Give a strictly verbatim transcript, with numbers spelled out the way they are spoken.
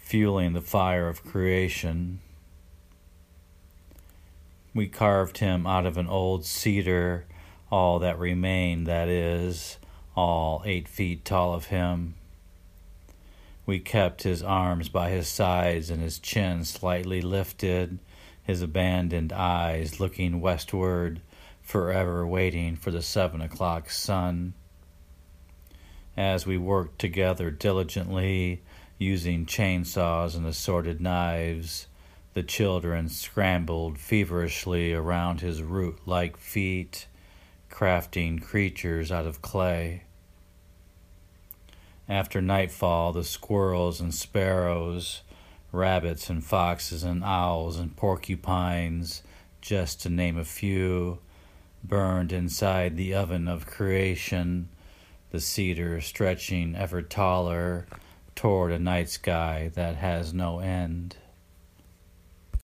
fueling the fire of creation. We carved him out of an old cedar, all that remained, that is, all eight feet tall of him. We kept his arms by his sides and his chin slightly lifted, his abandoned eyes looking westward, forever waiting for the seven o'clock sun. As we worked together diligently, using chainsaws and assorted knives, the children scrambled feverishly around his root-like feet, crafting creatures out of clay. After nightfall, the squirrels and sparrows, rabbits and foxes and owls and porcupines, just to name a few, burned inside the oven of creation, the cedar stretching ever taller toward a night sky that has no end.